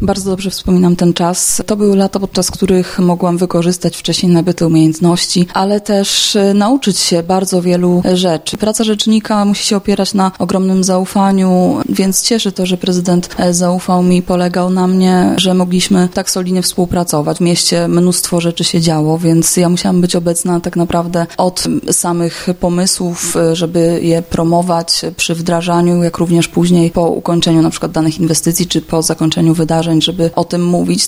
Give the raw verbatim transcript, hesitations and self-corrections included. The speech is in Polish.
Bardzo dobrze wspominam ten czas. To były lata, podczas których mogłam wykorzystać wcześniej nabyte umiejętności, ale też nauczyć się bardzo wielu rzeczy. Praca rzecznika musi się opierać na ogromnym zaufaniu, więc cieszy to, że prezydent zaufał mi, polegał na mnie, że mogliśmy tak solidnie współpracować. W mieście mnóstwo rzeczy się działo, więc ja musiałam być obecna tak naprawdę od samych pomysłów, żeby je promować przy wdrażaniu, jak również później po ukończeniu na przykład danych inwestycji, czy po zakończeniu wydarzeń, żeby o tym mówić.